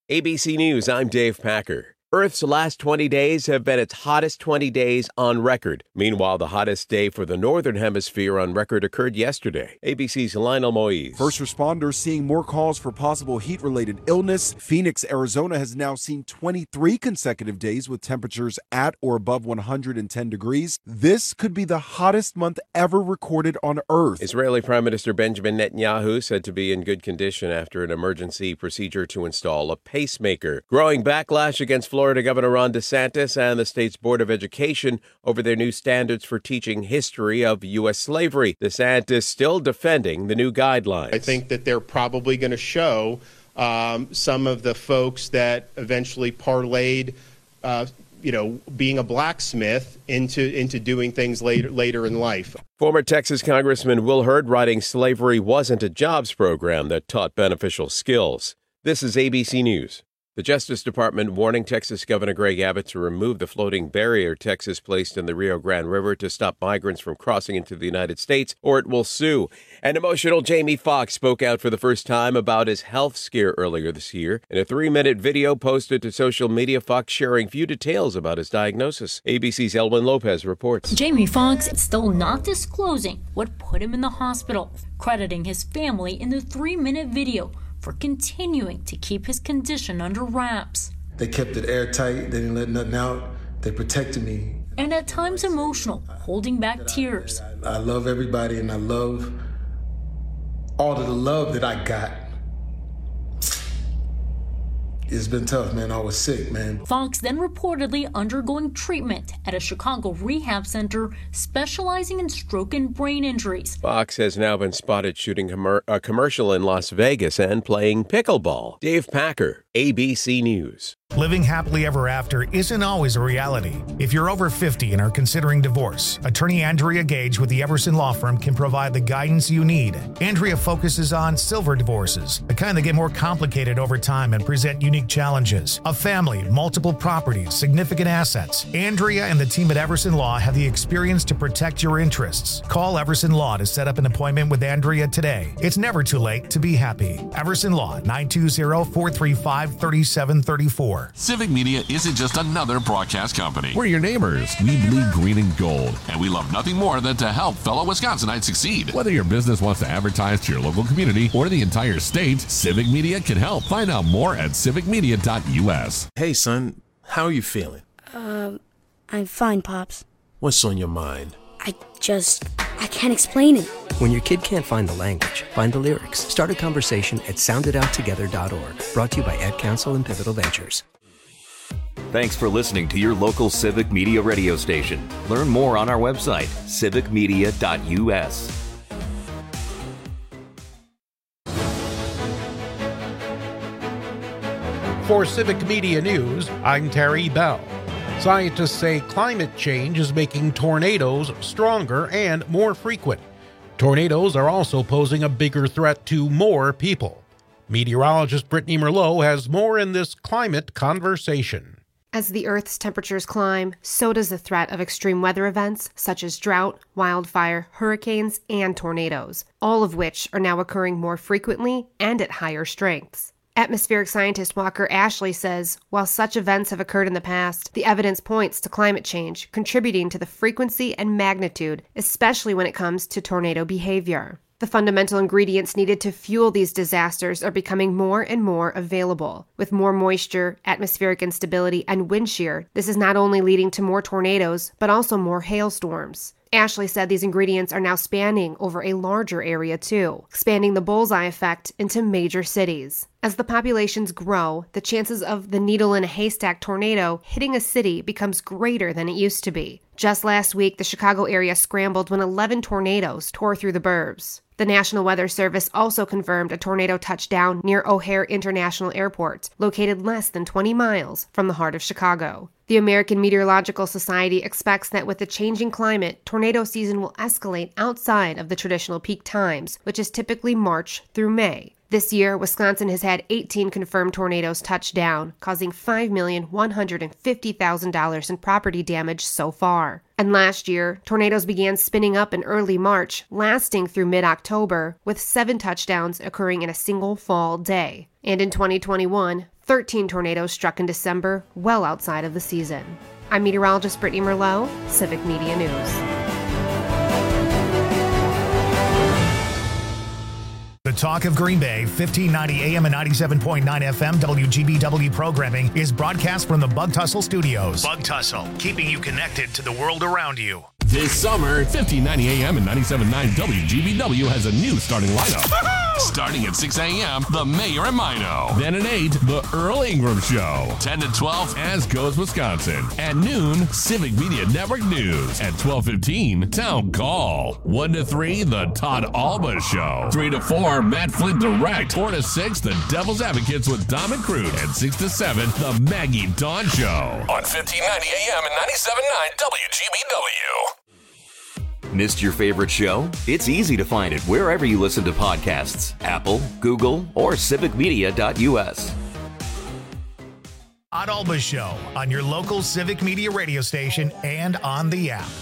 ABC News, I'm Dave Packer. Earth's last 20 days have been its hottest 20 days on record. Meanwhile, the hottest day for the Northern Hemisphere on record occurred yesterday. ABC's Lionel Moise. First responders seeing more calls for possible heat-related illness. Phoenix, Arizona has now seen 23 consecutive days with temperatures at or above 110 degrees. This could be the hottest month ever recorded on Earth. Israeli Prime Minister Benjamin Netanyahu said to be in good condition after an emergency procedure to install a pacemaker. Growing backlash against Florida Governor Ron DeSantis and the state's Board of Education over their new standards for teaching history of U.S. slavery. DeSantis still defending the new guidelines. I think that they're probably going to show some of the folks that eventually parlayed, being a blacksmith into doing things later in life. Former Texas Congressman Will Hurd writing slavery wasn't a jobs program that taught beneficial skills. This is ABC News. The Justice Department warning Texas Governor Greg Abbott to remove the floating barrier Texas placed in the Rio Grande River to stop migrants from crossing into the United States, or it will sue. And emotional Jamie Foxx spoke out for the first time about his health scare earlier this year. In a 3-minute video posted to social media, Foxx sharing few details about his diagnosis. ABC's Elwin Lopez reports. Jamie Foxx still not disclosing what put him in the hospital, crediting his family in the 3-minute video for continuing to keep his condition under wraps. They kept it airtight. They didn't let nothing out. They protected me. And at times emotional, holding back tears. I love everybody, and I love all of the love that I got. It's been tough, man. I was sick, man. Foxx then reportedly undergoing treatment at a Chicago rehab center specializing in stroke and brain injuries. Foxx has now been spotted shooting a commercial in Las Vegas and playing pickleball. Dave Packer, ABC News. Living happily ever after isn't always a reality. If you're over 50 and are considering divorce, attorney Andrea Gage with the Everson Law Firm can provide the guidance you need. Andrea focuses on silver divorces, the kind that get more complicated over time and present unique challenges. A family, multiple properties, significant assets. Andrea and the team at Everson Law have the experience to protect your interests. Call Everson Law to set up an appointment with Andrea today. It's never too late to be happy. Everson Law, 920-435-3734. Civic Media isn't just another broadcast company. We're your neighbors. We bleed green and gold. And we love nothing more than to help fellow Wisconsinites succeed. Whether your business wants to advertise to your local community or the entire state, Civic Media can help. Find out more at civicmedia.us. Hey, son, how are you feeling? I'm fine, Pops. What's on your mind? I can't explain it. When your kid can't find the language, find the lyrics. Start a conversation at sounditouttogether.org. Brought to you by Ad Council and Pivotal Ventures. Thanks for listening to your local Civic Media radio station. Learn more on our website, civicmedia.us. For Civic Media News, I'm Terry Bell. Scientists say climate change is making tornadoes stronger and more frequent. Tornadoes are also posing a bigger threat to more people. Meteorologist Brittany Merlot has more in this climate conversation. As the Earth's temperatures climb, so does the threat of extreme weather events such as drought, wildfire, hurricanes, and tornadoes, all of which are now occurring more frequently and at higher strengths. Atmospheric scientist Walker Ashley says, while such events have occurred in the past, the evidence points to climate change contributing to the frequency and magnitude, especially when it comes to tornado behavior. The fundamental ingredients needed to fuel these disasters are becoming more and more available. With more moisture, atmospheric instability, and wind shear, this is not only leading to more tornadoes, but also more hailstorms. Ashley said these ingredients are now spanning over a larger area too, expanding the bullseye effect into major cities. As the populations grow, the chances of the needle in a haystack tornado hitting a city becomes greater than it used to be. Just last week, the Chicago area scrambled when 11 tornadoes tore through the burbs. The National Weather Service also confirmed a tornado touchdown near O'Hare International Airport, located less than 20 miles from the heart of Chicago. The American Meteorological Society expects that with the changing climate, tornado season will escalate outside of the traditional peak times, which is typically March through May. This year, Wisconsin has had 18 confirmed tornadoes touch down, causing $5,150,000 in property damage so far. And last year, tornadoes began spinning up in early March, lasting through mid-October, with 7 touchdowns occurring in a single fall day. And in 2021, 13 tornadoes struck in December, well outside of the season. I'm meteorologist Brittany Merlot, Civic Media News. The Talk of Green Bay, 1590 AM and 97.9 FM WGBW programming is broadcast from the Bug Tussle Studios. Bug Tussle, keeping you connected to the world around you. This summer, 1590 AM and 97.9 WGBW has a new starting lineup. Starting at 6 a.m., The Mayor and Mino. Then at 8, The Earl Ingram Show. 10 to 12, As Goes Wisconsin. At noon, Civic Media Network News. At 12:15, Town Call. 1 to 3, The Todd Alba Show. 3 to 4, Matt Flint Direct. 4 to 6, The Devil's Advocates with Dom and Crude. And 6 to 7, The Maggie Dawn Show. On 1590 AM and 97.9 WGBW. Missed your favorite show? It's easy to find it wherever you listen to podcasts. Apple, Google, or civicmedia.us. Todd Alba Show on your local Civic Media radio station and on the app.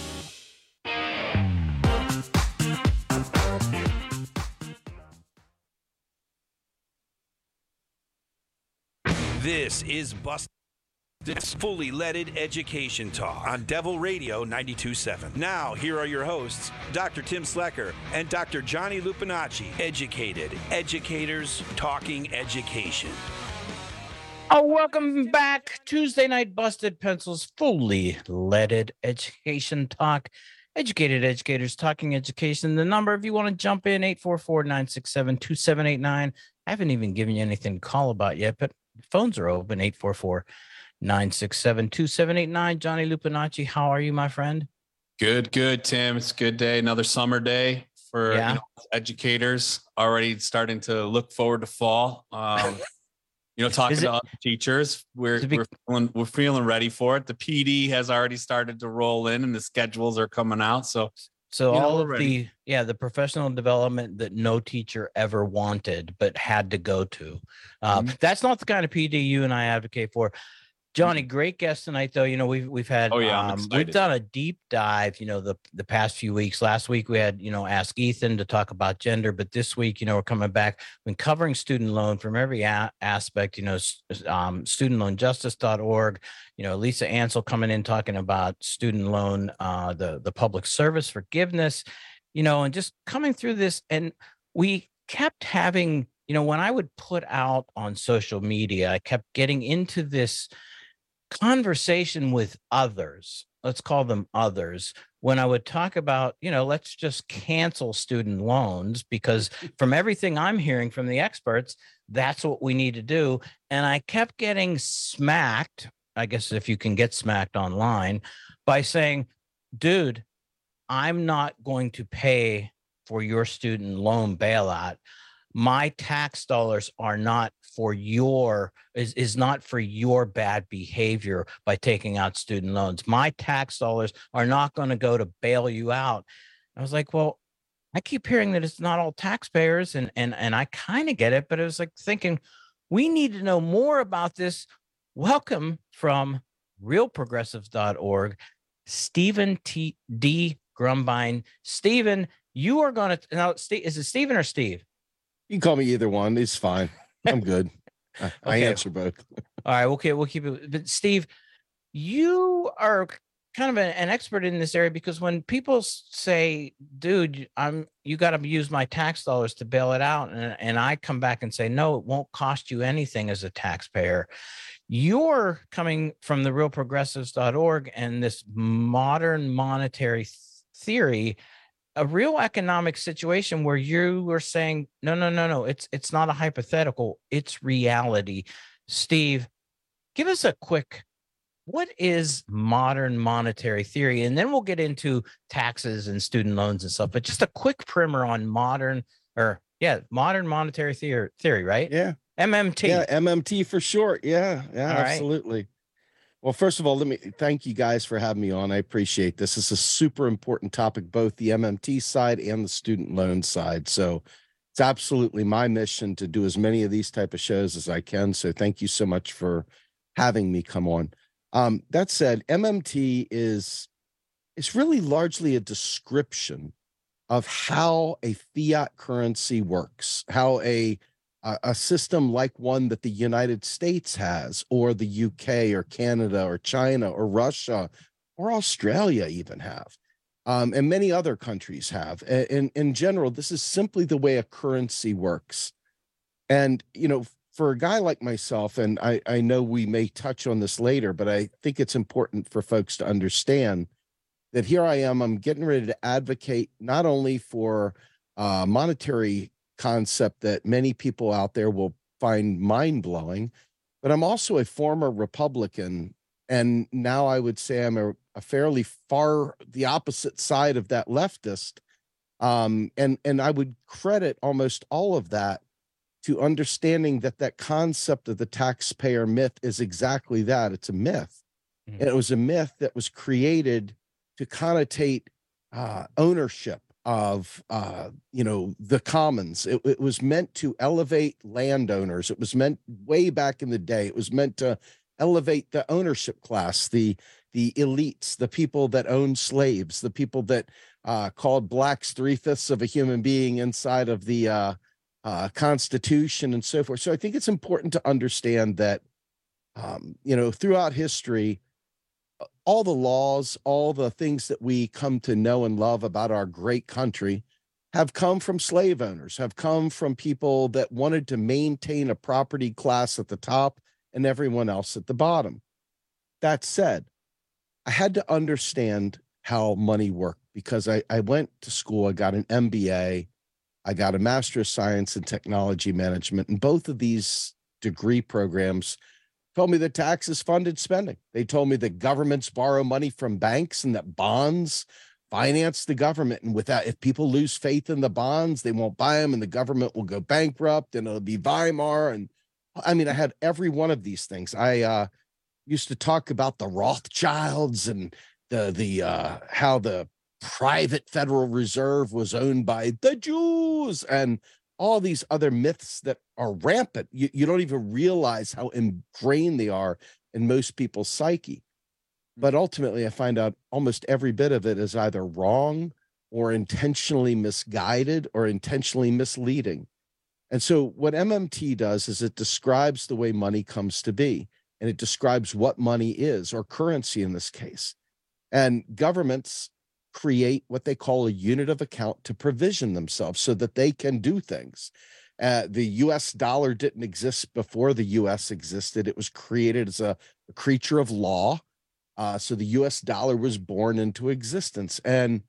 This is Busted. It's fully leaded education talk on Devil Radio 92.7. Now, here are your hosts, Dr. Tim Slecker and Dr. Johnny Lupinacci. Educated educators talking education. Oh, welcome back. Tuesday Night Busted Pencils, fully leaded education talk. Educated educators talking education. The number, if you want to jump in, 844-967-2789. I haven't even given you anything to call about yet, but phones are open, 844-967-2789. Johnny Lupinacci, how are you, my friend? Good, Tim. It's a good day. Another summer day for educators. Already starting to look forward to fall. Talking to other teachers, we're feeling ready for it. The PD has already started to roll in, and the schedules are coming out. So all of the professional development that no teacher ever wanted but had to go to. That's not the kind of PD you and I advocate for. Johnny, great guest tonight, though. We've had we've done a deep dive, the past few weeks. Last week we had, Ask Ethan to talk about gender, but this week, we're coming back. We've been covering student loan from every aspect, studentloanjustice.org, Lisa Ansel coming in talking about student loan, the public service forgiveness, and just coming through this. And we kept having, when I would put out on social media, I kept getting into this conversation with others, let's call them others, when I would talk about, let's just cancel student loans, because from everything I'm hearing from the experts, that's what we need to do. And I kept getting smacked, I guess if you can get smacked online, by saying, dude, I'm not going to pay for your student loan bailout. My tax dollars are not for is not for your bad behavior by taking out student loans. My tax dollars are not going to go to bail you out. I was like, well, I keep hearing that it's not all taxpayers, and I kind of get it, but it was like thinking we need to know more about this. Welcome from realprogressives.org, Stephen D. Grumbine. Stephen, you are going to now. Is it Stephen or Steve? You can call me either one. It's fine. I'm good. I answer both. All right. Okay. We'll keep it. But Steve, you are kind of an expert in this area, because when people say, dude, you got to use my tax dollars to bail it out. And I come back and say, no, it won't cost you anything as a taxpayer. You're coming from the realprogressives.org and this modern monetary theory, a real economic situation where you were saying, no, it's not a hypothetical, it's reality. Steve, give us a quick, what is modern monetary theory? And then we'll get into taxes and student loans and stuff, but just a quick primer on modern monetary theory, right? Yeah. MMT. Yeah, MMT for short. Yeah, All absolutely. Right. Well, first of all, let me thank you guys for having me on. I appreciate this. This is a super important topic, both the MMT side and the student loan side. So it's absolutely my mission to do as many of these type of shows as I can. So thank you so much for having me come on. That said, MMT is really largely a description of how a fiat currency works, how a a system like one that the United States has, or the UK, or Canada, or China, or Russia, or Australia even have, and many other countries have. In general, this is simply the way a currency works. And, for a guy like myself, and I know we may touch on this later, but I think it's important for folks to understand that here I am, I'm getting ready to advocate not only for monetary concept that many people out there will find mind-blowing, but I'm also a former Republican, and now I would say I'm a fairly far the opposite side of that leftist, and I would credit almost all of that to understanding that concept of the taxpayer myth is exactly that. It's a myth. Mm-hmm. And it was a myth that was created to connotate ownership of the commons. It was meant to elevate landowners. It was meant way back in the day. It was meant to elevate the ownership class, the elites, the people that owned slaves, the people that called blacks 3/5 of a human being inside of the Constitution and so forth. So I think it's important to understand that throughout history, all the laws, all the things that we come to know and love about our great country have come from slave owners, have come from people that wanted to maintain a property class at the top and everyone else at the bottom. That said, I had to understand how money worked because I went to school, I got an MBA, I got a Master of Science in Technology Management, and both of these degree programs told me that taxes funded spending. They told me that governments borrow money from banks and that bonds finance the government. And if people lose faith in the bonds, they won't buy them and the government will go bankrupt and it'll be Weimar. And I mean, I had every one of these things. I used to talk about the Rothschilds and the how the private Federal Reserve was owned by the Jews and all these other myths that are rampant. You don't even realize how ingrained they are in most people's psyche. But ultimately, I find out almost every bit of it is either wrong or intentionally misguided or intentionally misleading. And so what MMT does is it describes the way money comes to be, and it describes what money is, or currency in this case. And governments create what they call a unit of account to provision themselves so that they can do things. The US dollar didn't exist before the US existed. It was created as a creature of law. So the US dollar was born into existence. And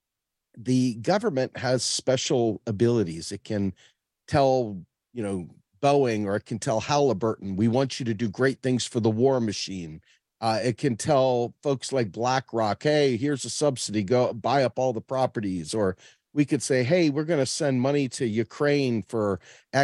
the government has special abilities. It can tell, Boeing, or it can tell Halliburton, we want you to do great things for the war machine. It can tell folks like BlackRock, hey, here's a subsidy, go buy up all the properties. Or we could say, hey, we're going to send money to Ukraine for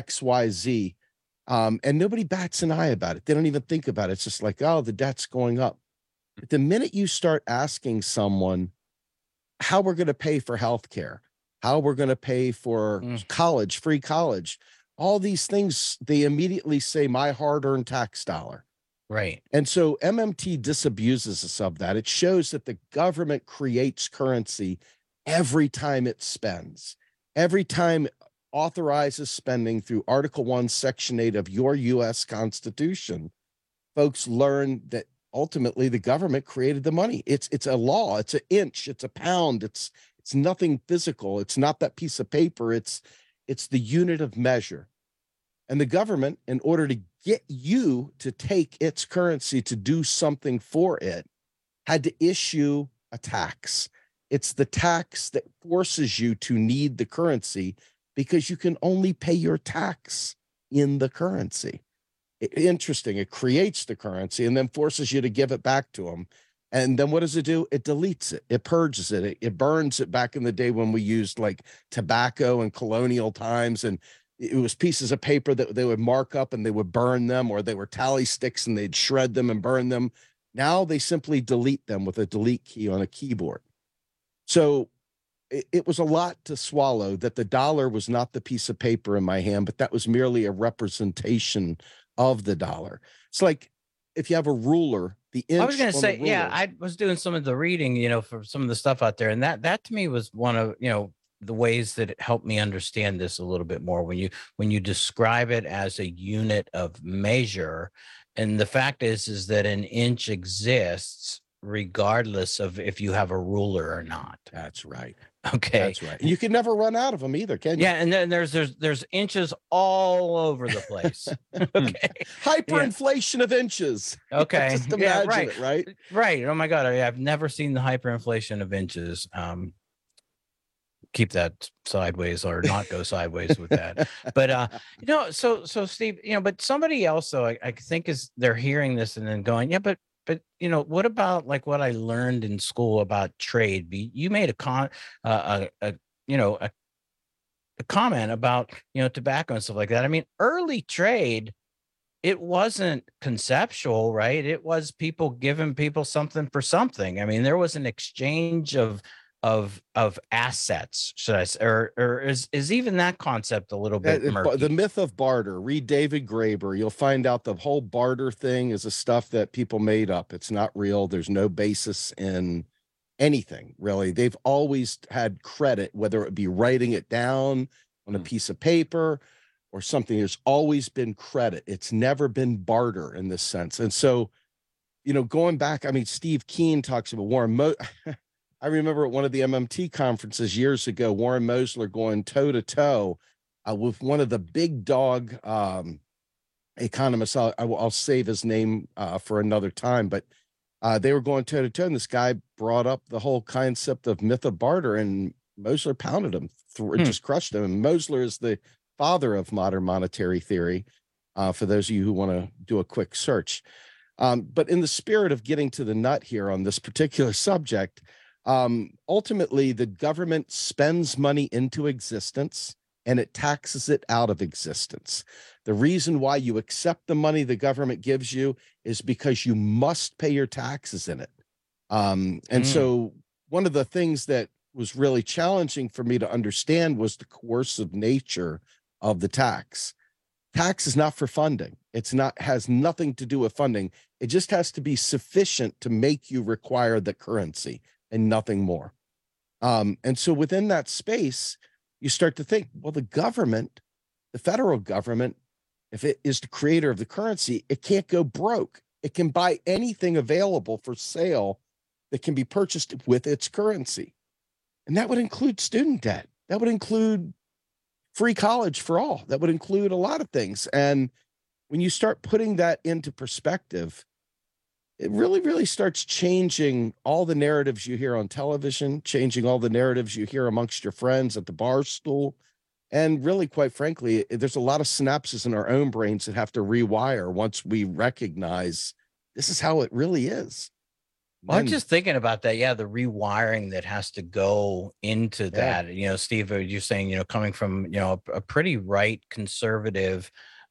XYZ. And nobody bats an eye about it. They don't even think about it. It's just like, oh, the debt's going up. But the minute you start asking someone how we're going to pay for healthcare, how we're going to pay for college, free college, all these things, they immediately say my hard-earned tax dollar. Right. And so MMT disabuses us of that. It shows that the government creates currency every time it spends, every time it authorizes spending through Article 1, Section 8 of your U.S. Constitution. Folks learn that ultimately the government created the money. It's a law. It's an inch. It's a pound. It's nothing physical. It's not that piece of paper. It's the unit of measure. And the government, in order to get you to take its currency to do something for it, had to issue a tax. It's the tax that forces you to need the currency because you can only pay your tax in the currency. Interesting. It creates the currency and then forces you to give it back to them. And then what does it do? It deletes it. It purges it. It burns it. Back in the day when we used like tobacco in colonial times, and it was pieces of paper that they would mark up and they would burn them, or they were tally sticks and they'd shred them and burn them. Now they simply delete them with a delete key on a keyboard. So it was a lot to swallow that the dollar was not the piece of paper in my hand, but that was merely a representation of the dollar. It's like if you have a ruler, the inch. I was going to say, ruler, yeah, I was doing some of the reading, for some of the stuff out there. And that to me was one of, the ways that it helped me understand this a little bit more when you describe it as a unit of measure. And the fact is that an inch exists regardless of if you have a ruler or not. That's right. Okay. That's right. And you can never run out of them either, can you? Yeah, and then there's inches all over the place. Okay. Hyperinflation of inches. Okay. Just imagine it, right? Right. Oh my God. I've never seen the hyperinflation of inches. Keep that sideways or not go sideways with that. But so Steve, but somebody else though, I think they're hearing this and then going, yeah, but what about like what I learned in school about trade? You made a comment about tobacco and stuff like that. I mean, early trade, it wasn't conceptual, right? It was people giving people something for something. I mean, there was an exchange of assets, should I say, or is even that concept a little bit murky? The myth of barter. Read David Graeber. You'll find out the whole barter thing is a stuff that people made up. It's not real. There's no basis in anything, really. They've always had credit, whether it be writing it down on a piece of paper or something. There's always been credit. It's never been barter in this sense. And so, going back, I mean, Steve Keen talks about Warren I remember at one of the MMT conferences years ago, Warren Mosler going toe-to-toe with one of the big dog economists. I'll save his name for another time, but they were going toe-to-toe, and this guy brought up the whole concept of myth of barter, and Mosler pounded him, just crushed him. And Mosler is the father of modern monetary theory, for those of you who want to do a quick search. But in the spirit of getting to the nut here on this particular subject, ultimately, the government spends money into existence and it taxes it out of existence. The reason why you accept the money the government gives you is because you must pay your taxes in it. So one of the things that was really challenging for me to understand was the coercive nature of the tax. Tax is not for funding. Has nothing to do with funding. It just has to be sufficient to make you require the currency and nothing more. And so within that space, you start to think, well, the government, the federal government, if it is the creator of the currency, it can't go broke. It can buy anything available for sale that can be purchased with its currency. And that would include student debt. That would include free college for all. That would include a lot of things. And when you start putting that into perspective, it really, really starts changing all the narratives you hear on television, changing all the narratives you hear amongst your friends at the bar stool. And really, quite frankly, there's a lot of synapses in our own brains that have to rewire once we recognize this is how it really is. Well, I'm just thinking about that. Yeah, the rewiring that has to go into that. Steve, you're saying, coming from, a pretty right conservative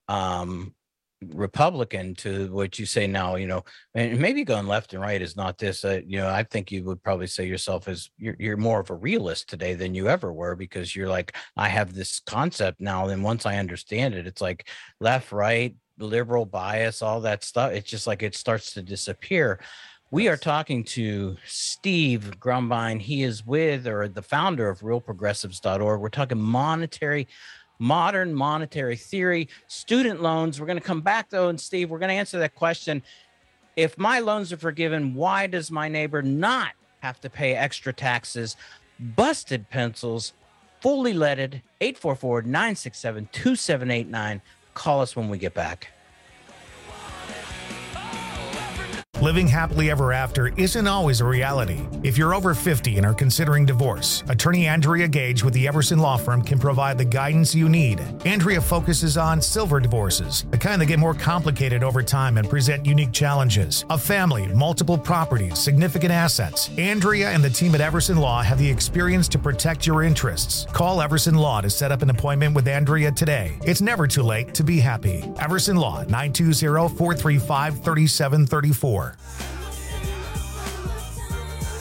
Republican to what you say now, and maybe going left and right is not this. I think you would probably say yourself as you're more of a realist today than you ever were, because you're like, I have this concept now, and once I understand it, it's like left, right, liberal bias, all that stuff. It's just like it starts to disappear. We are talking to Steve Grumbine. He is the founder of realprogressives.org. We're talking modern monetary theory, student loans. We're going to come back, though, and Steve, we're going to answer that question. If my loans are forgiven, why does my neighbor not have to pay extra taxes? Busted pencils, fully leaded, 844-967-2789. Call us when we get back. Living happily ever after isn't always a reality. If you're over 50 and are considering divorce, attorney Andrea Gage with the Everson Law Firm can provide the guidance you need. Andrea focuses on silver divorces, the kind that get more complicated over time and present unique challenges. A family, multiple properties, significant assets. Andrea and the team at Everson Law have the experience to protect your interests. Call Everson Law to set up an appointment with Andrea today. It's never too late to be happy. Everson Law, 920-435-3734.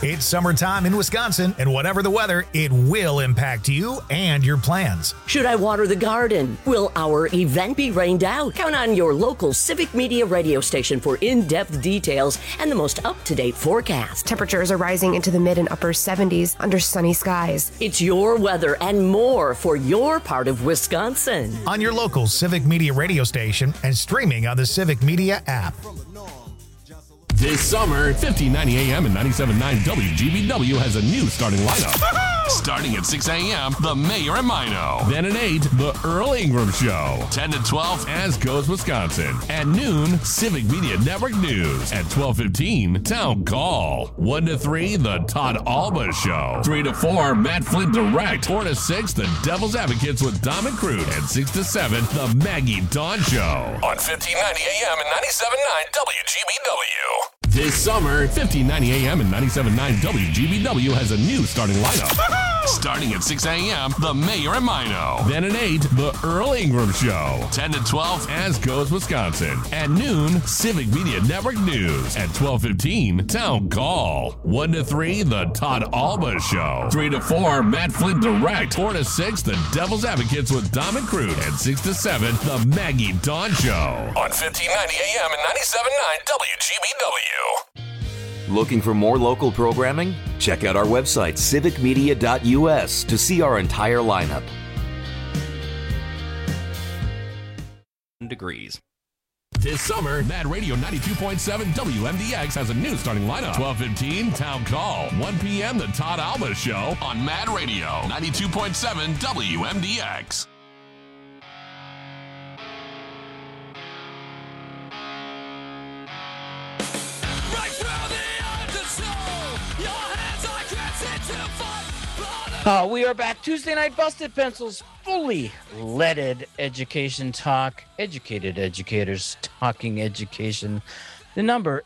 It's summertime in Wisconsin, and whatever the weather, it will impact you and your plans. Should I water the garden? Will our event be rained out? Count on your local Civic Media radio station for in-depth details and the most up-to-date forecast. Temperatures are rising into the mid and upper 70s under sunny skies. It's your weather and more for your part of Wisconsin. On your local Civic Media radio station and streaming on the Civic Media app. This summer, 1590 AM and 97.9 WGBW has a new starting lineup. Starting at 6 a.m., The Mayor and Mino. Then at 8, The Earl Ingram Show. 10 to 12, As Goes Wisconsin. At noon, Civic Media Network News. At 12:15, Town Call. 1 to 3, The Todd Alba Show. 3 to 4, Matt Flint Direct. 4 to 6, The Devil's Advocates with Dom and Crude. And 6 to 7, The Maggie Dawn Show. On 1590 AM and 97.9 WGBW. This summer, 1590 AM and 97.9 WGBW has a new starting lineup. Starting at 6 a.m., The Mayor and Mino. Then at 8, The Earl Ingram Show. 10 to 12, As Goes Wisconsin. At noon, Civic Media Network News. At 12:15, Town Call. 1 to 3, The Todd Alba Show. 3 to 4, Matt Flint Direct. 4 to 6, The Devil's Advocates with Dom and Crude. And 6 to 7, The Maggie Dawn Show. On 1590 AM and 97.9 WGBW. Looking for more local programming? Check out our website, civicmedia.us, to see our entire lineup. Degrees. This summer, Mad Radio 92.7 WMDX has a new starting lineup. 12:15, Town Call. 1 p.m., The Todd Alba Show on Mad Radio 92.7 WMDX. We are back. Tuesday Night Busted Pencils, fully leaded education talk. Educated educators talking education. The number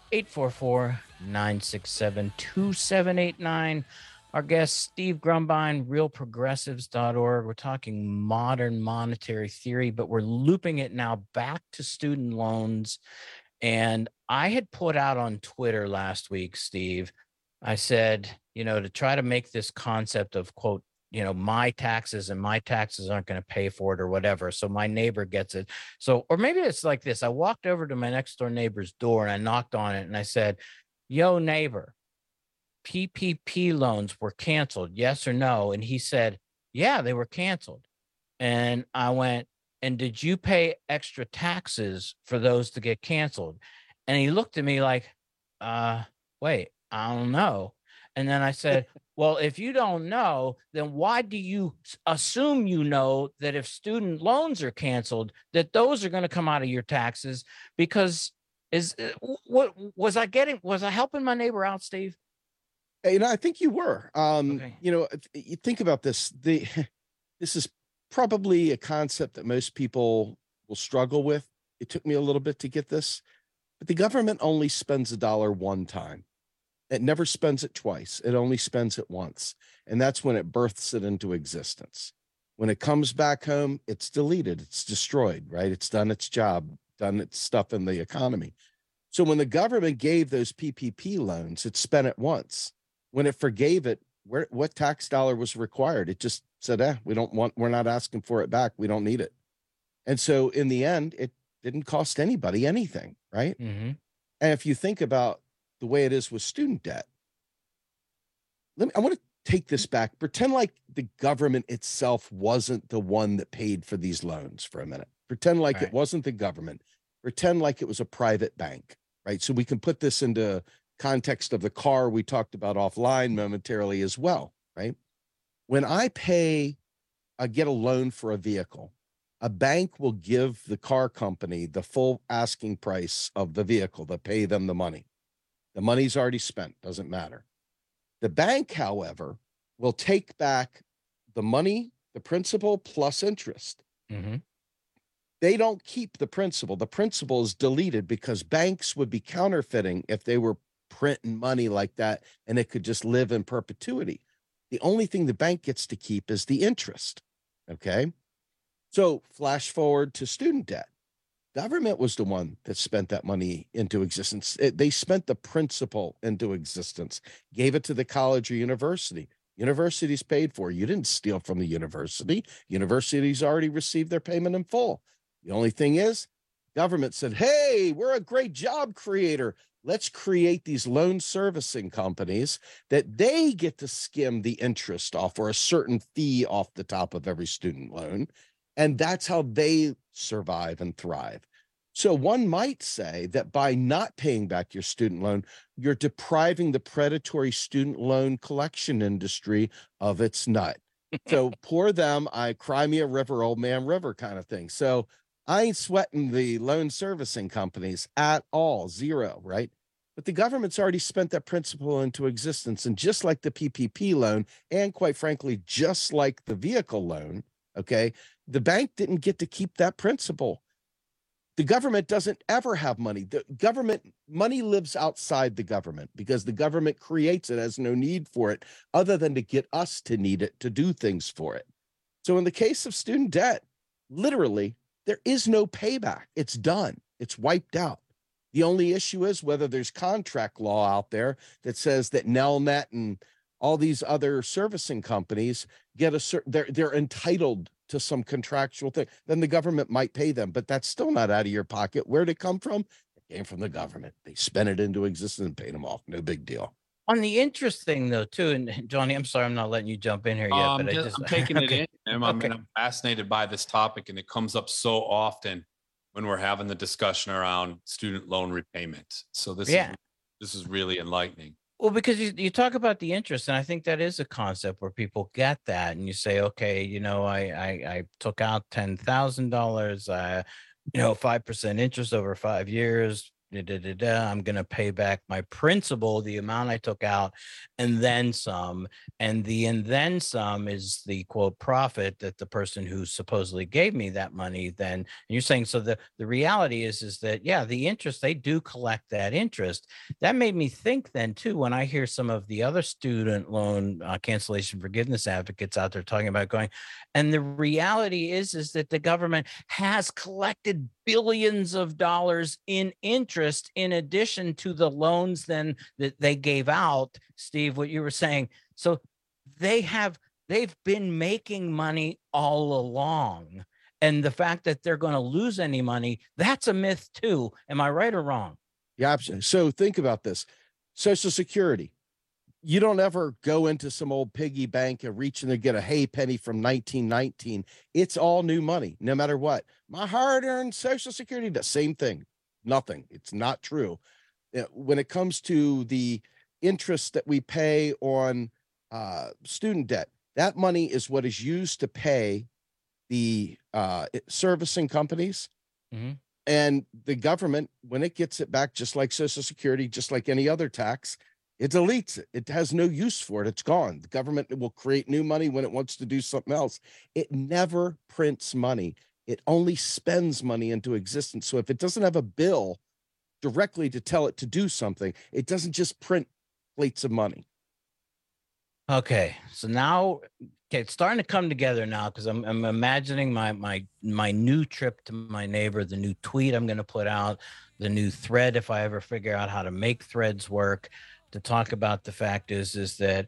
844-967-2789. Our guest, Steve Grumbine, realprogressives.org. We're talking modern monetary theory, but we're looping it now back to student loans. And I had put out on Twitter last week, Steve, I said, to try to make this concept of, quote, my taxes and my taxes aren't going to pay for it or whatever. So my neighbor gets it. So, or maybe it's like this. I walked over to my next door neighbor's door and I knocked on it and I said, yo, neighbor, PPP loans were canceled. Yes or no? And he said, yeah, they were canceled. And I went, and did you pay extra taxes for those to get canceled? And he looked at me like, wait, I don't know. And then I said, well, if you don't know, then why do you assume that if student loans are canceled, that those are going to come out of your taxes? Because what was I helping my neighbor out, Steve? I think you were. Okay. You think about this. This is probably a concept that most people will struggle with. It took me a little bit to get this, but the government only spends $1 one time. It never spends it twice. It only spends it once. And that's when it births it into existence. When it comes back home, it's deleted. It's destroyed, right? It's done its job, done its stuff in the economy. So when the government gave those PPP loans, it spent it once. When it forgave it, what tax dollar was required? It just said, we're not asking for it back. We don't need it. And so in the end, it didn't cost anybody anything, right? Mm-hmm. And if you think about the way it is with student debt, I want to take this back. Pretend like the government itself wasn't the one that paid for these loans for a minute. Pretend like it wasn't the government. Pretend like it was a private bank, right? So we can put this into context of the car we talked about offline momentarily as well, right? When I get a loan for a vehicle, a bank will give the car company the full asking price of the vehicle to pay them the money. The money's already spent, doesn't matter. The bank, however, will take back the money, the principal plus interest. Mm-hmm. They don't keep the principal. The principal is deleted because banks would be counterfeiting if they were printing money like that and it could just live in perpetuity. The only thing the bank gets to keep is the interest. Okay. So flash forward to student debt. Government was the one that spent that money into existence. They spent the principal into existence, gave it to the college or university. Universities paid for it. You didn't steal from the university. Universities already received their payment in full. The only thing is, government said, hey, we're a great job creator. Let's create these loan servicing companies that they get to skim the interest off or a certain fee off the top of every student loan. And that's how they survive and thrive. So one might say that by not paying back your student loan, you're depriving the predatory student loan collection industry of its nut. So poor them, I cry me a river, old man river kind of thing. So I ain't sweating the loan servicing companies at all, zero, right? But the government's already spent that principle into existence. And just like the PPP loan, and quite frankly, just like the vehicle loan, okay, the bank didn't get to keep that principle. The government doesn't ever have money. The government money lives outside the government because the government creates it, has no need for it other than to get us to need it to do things for it. So in the case of student debt, literally, there is no payback. It's done. It's wiped out. The only issue is whether there's contract law out there that says that Nelnet and all these other servicing companies get a certain, they're entitled to some contractual thing, then the government might pay them, but that's still not out of your pocket. Where'd it come from? It came from the government. They spent it into existence and paid them off. No big deal. On the interest thing, though, too, and Johnny, I'm sorry, I'm not letting you jump in here yet. But I'm taking it in. I'm fascinated by this topic, and it comes up so often when we're having the discussion around student loan repayment. So this is really enlightening. Well, because you talk about the interest, and I think that is a concept where people get that, and you say, okay, you know, I took out $10,000, 5% interest over 5 years. I'm going to pay back my principal, the amount I took out, and then some. And then some is the quote profit that the person who supposedly gave me that money then. And you're saying, so the reality is that, yeah, the interest, they do collect that interest. That made me think then too, when I hear some of the other student loan cancellation forgiveness advocates out there talking about going, and the reality is that the government has collected billions of dollars in interest in addition to the loans then that they gave out. Steve, what you were saying. So they've been making money all along. And the fact that they're going to lose any money, that's a myth too. Am I right or wrong? Yeah, absolutely. So think about this. Social Security. You don't ever go into some old piggy bank and reach in and get a hay penny from 1919. It's all new money, no matter what. My hard-earned Social Security, the same thing. Nothing. It's not true. When it comes to the interest that we pay on student debt, that money is what is used to pay the servicing companies. Mm-hmm. And the government, when it gets it back, just like Social Security, just like any other tax, it deletes it. It has no use for it. It's gone. The government will create new money when it wants to do something else. It never prints money. It only spends money into existence. So if it doesn't have a bill directly to tell it to do something, it doesn't just print plates of money. Okay. So now, it's starting to come together now, because I'm imagining my new trip to my neighbor, the new tweet I'm going to put out, the new thread, if I ever figure out how to make threads work, to talk about the fact is that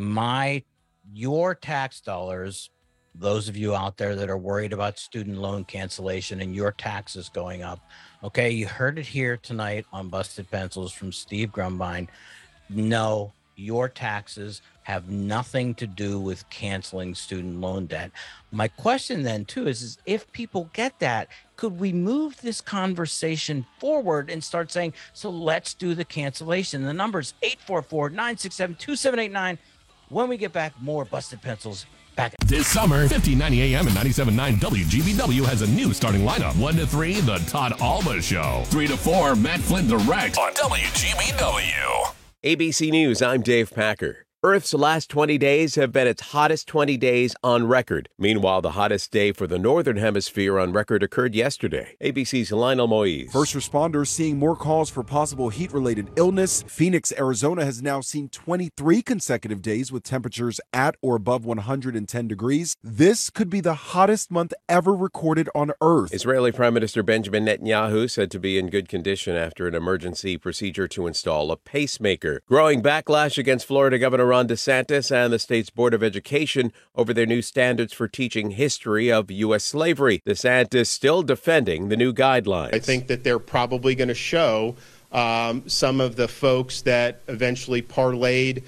your tax dollars, those of you out there that are worried about student loan cancellation and your taxes going up, okay, you heard it here tonight on Busted Pencils from Steve Grumbine. No, your taxes have nothing to do with canceling student loan debt. My question then too is if people get that, could we move this conversation forward and start saying, so let's do the cancellation? The number's 844-967-2789. When we get back, more Busted Pencils. Back. This summer, 1590 AM and 97.9 WGBW has a new starting lineup. 1 to 3, The Todd Alba Show. 3 to 4, Matt Flynn Direct on WGBW. ABC News, I'm Dave Packer. Earth's last 20 days have been its hottest 20 days on record. Meanwhile, the hottest day for the Northern Hemisphere on record occurred yesterday. ABC's Lionel Moise. First responders seeing more calls for possible heat-related illness. Phoenix, Arizona has now seen 23 consecutive days with temperatures at or above 110 degrees. This could be the hottest month ever recorded on Earth. Israeli Prime Minister Benjamin Netanyahu said to be in good condition after an emergency procedure to install a pacemaker. Growing backlash against Florida Governor Ron DeSantis and the state's Board of Education over their new standards for teaching history of U.S. slavery. DeSantis still defending the new guidelines. I think that they're probably going to show some of the folks that eventually parlayed,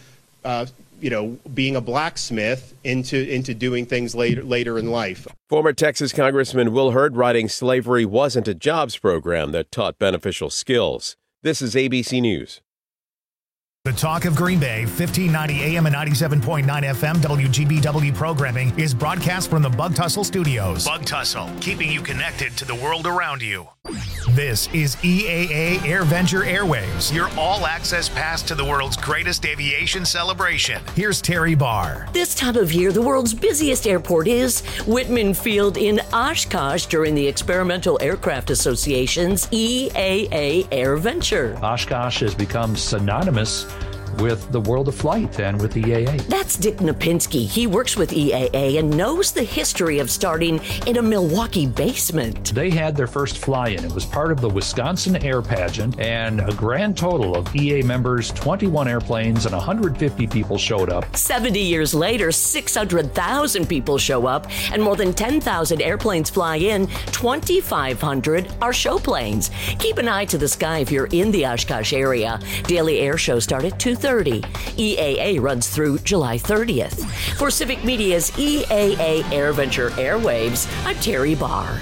being a blacksmith into doing things later in life. Former Texas Congressman Will Hurd writing slavery wasn't a jobs program that taught beneficial skills. This is ABC News. The Talk of Green Bay, 1590 AM and 97.9 FM WGBW programming is broadcast from the Bug Tussle Studios. Bug Tussle, keeping you connected to the world around you. This is EAA AirVenture Airwaves, your all-access pass to the world's greatest aviation celebration. Here's Terry Barr. This time of year, the world's busiest airport is Whitman Field in Oshkosh during the Experimental Aircraft Association's EAA AirVenture. Oshkosh has become synonymous with the world of flight and with EAA. That's Dick Napinski. He works with EAA and knows the history of starting in a Milwaukee basement. They had their first fly-in. It was part of the Wisconsin Air Pageant, and a grand total of EAA members, 21 airplanes, and 150 people showed up. 70 years later, 600,000 people show up, and more than 10,000 airplanes fly in. 2,500 are show planes. Keep an eye to the sky if you're in the Oshkosh area. Daily air shows start at 2:30. EAA runs through July 30th. For Civic Media's EAA AirVenture Airwaves, I'm Terry Barr.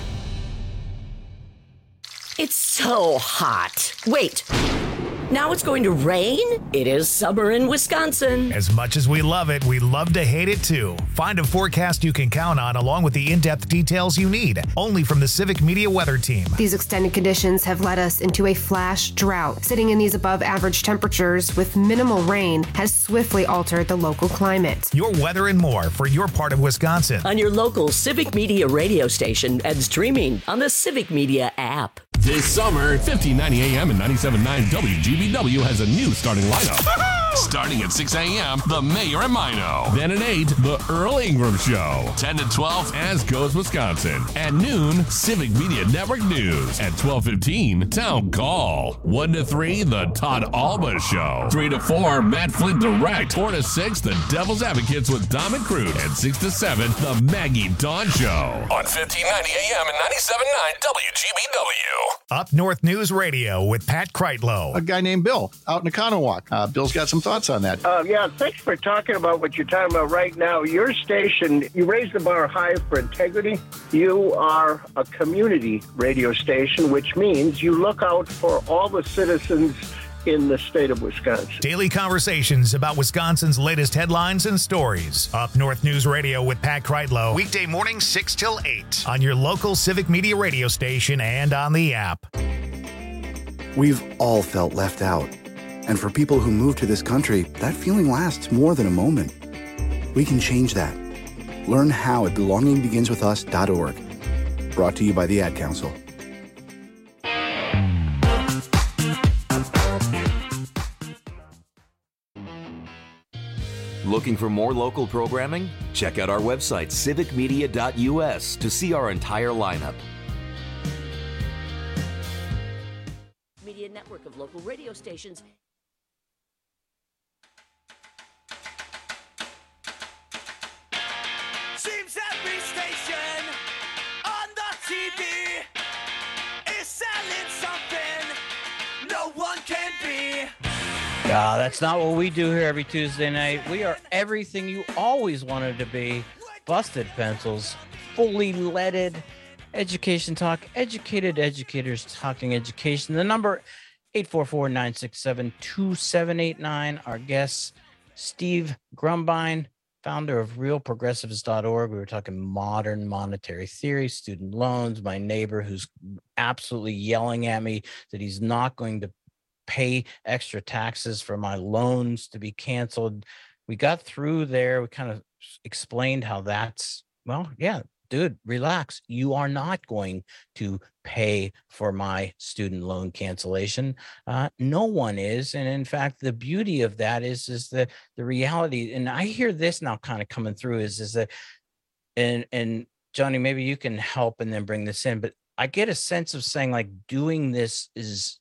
It's so hot. Wait. Now it's going to rain? It is summer in Wisconsin. As much as we love it, we love to hate it too. Find a forecast you can count on along with the in-depth details you need, only from the Civic Media Weather Team. These extended conditions have led us into a flash drought. Sitting in these above average temperatures with minimal rain has swiftly altered the local climate. Your weather and more for your part of Wisconsin. On your local Civic Media radio station and streaming on the Civic Media app. This summer, 1590 AM and 97.9 WGBW has a new starting lineup. Starting at 6 a.m., The Mayor and Mino. Then at 8, The Earl Ingram Show. 10 to 12, As Goes Wisconsin. At noon, Civic Media Network News. At 12:15, Town Call. 1 to 3, The Todd Alba Show. 3 to 4, Matt Flint Direct. 4 to 6, The Devil's Advocates with Dom and Crute. And 6 to 7, The Maggie Dawn Show. On 1590 AM and 97.9 WGBW. Up North News Radio with Pat Kreitlow. A guy named Bill out in Economowoc. Bill's got some thoughts on that. Yeah, thanks for talking about what you're talking about right now. Your station, you raise the bar high for integrity. You are a community radio station, which means you look out for all the citizens in the state of Wisconsin. Daily conversations about Wisconsin's latest headlines and stories. Up North News Radio with Pat Kreitlow. Weekday mornings 6 till 8 on your local Civic Media radio station and on the app. We've all felt left out. And for people who move to this country, that feeling lasts more than a moment. We can change that. Learn how at belongingbeginswithus.org. Brought to you by the Ad Council. Looking for more local programming? Check out our website, civicmedia.us, to see our entire lineup. Media network of local radio stations. Seems every station on the TV is selling something no one can be. That's not what we do here every Tuesday night. We are everything you always wanted to be. Busted Pencils, fully leaded education talk, educated educators talking education. The number 844-967-2789. Our guest, Steve Grumbine, founder of realprogressives.org. We were talking modern monetary theory, student loans. My neighbor who's absolutely yelling at me that he's not going to pay extra taxes for my loans to be canceled. we got through there. We kind of explained how that's, well, yeah, dude, relax. You are not going to pay for my student loan cancellation. No one is. And in fact, the beauty of that is the reality. And I hear this now kind of coming through is that, and Johnny, maybe you can help and then bring this in, but I get a sense of saying like doing this is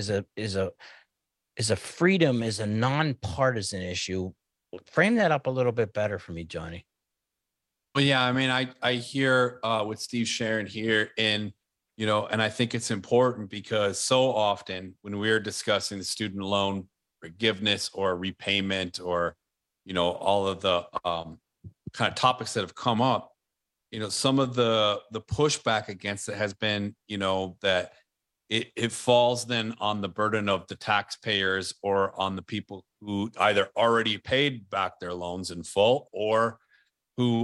a freedom, is a nonpartisan issue. Frame that up a little bit better for me, Johnny. Well, yeah, I mean, I hear what Steve's sharing here, and and I think it's important because so often when we're discussing the student loan forgiveness or repayment or all of the kind of topics that have come up, some of the pushback against it has been that it falls then on the burden of the taxpayers or on the people who either already paid back their loans in full or who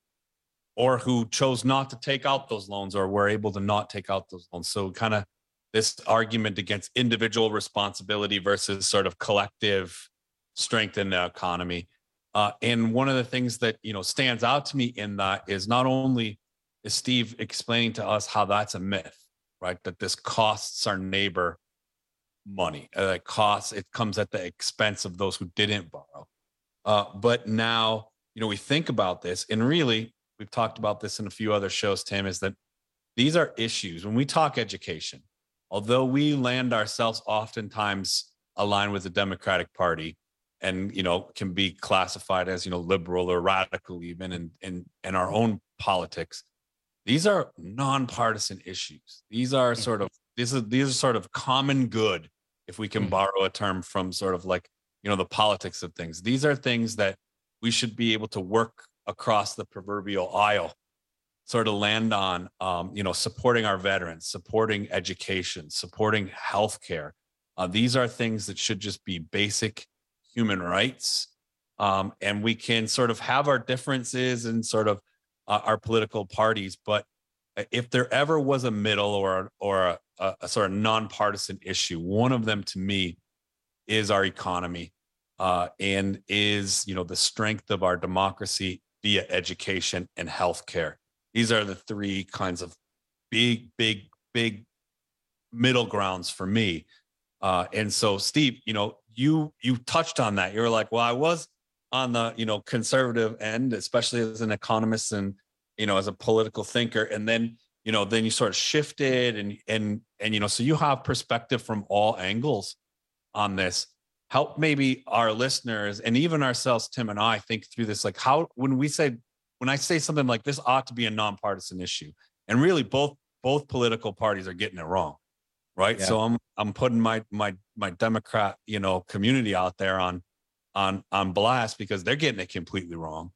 chose not to take out those loans or were able to not take out those loans. So kind of this argument against individual responsibility versus sort of collective strength in the economy. And one of the things that, stands out to me in that is not only is Steve explaining to us how that's a myth, right? That this costs our neighbor money. It comes at the expense of those who didn't borrow. But now, we think about this, and really, we've talked about this in a few other shows, Tim, is that these are issues. When we talk education, although we land ourselves oftentimes aligned with the Democratic Party and, can be classified as, liberal or radical even in our own politics, these are nonpartisan issues. These are sort of common good, if we can borrow a term from sort of like, the politics of things. These are things that we should be able to work across the proverbial aisle, sort of land on, supporting our veterans, supporting education, supporting healthcare. These are things that should just be basic human rights. And we can sort of have our differences and sort of our political parties. But if there ever was a middle or a sort of nonpartisan issue, one of them to me is our economy. And is, the strength of our democracy via education and healthcare. These are the three kinds of big middle grounds for me. And so, Steve, you touched on that. You were like, well, I was on the, conservative end, especially as an economist and, as a political thinker. And then, then you sort of shifted and so you have perspective from all angles on this. Help maybe our listeners and even ourselves, Tim and I, think through this, like when I say something like this ought to be a nonpartisan issue, and really both political parties are getting it wrong, right? Yeah. So I'm putting my Democrat, community out there on blast because they're getting it completely wrong.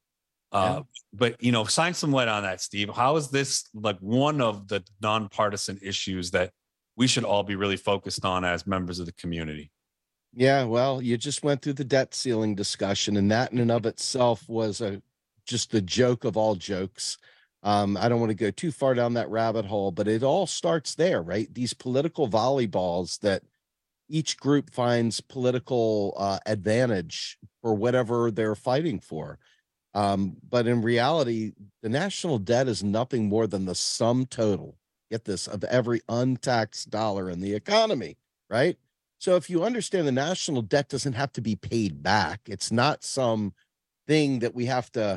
But shine some light on that, Steve. How is this like one of the nonpartisan issues that we should all be really focused on as members of the community? Yeah, well, you just went through the debt ceiling discussion, and that in and of itself was just the joke of all jokes. I don't want to go too far down that rabbit hole, but it all starts there, right? These political volleyballs that each group finds political advantage for whatever they're fighting for. But in reality, the national debt is nothing more than the sum total, get this, of every untaxed dollar in the economy, right? So if you understand the national debt doesn't have to be paid back, it's not some thing that we have to,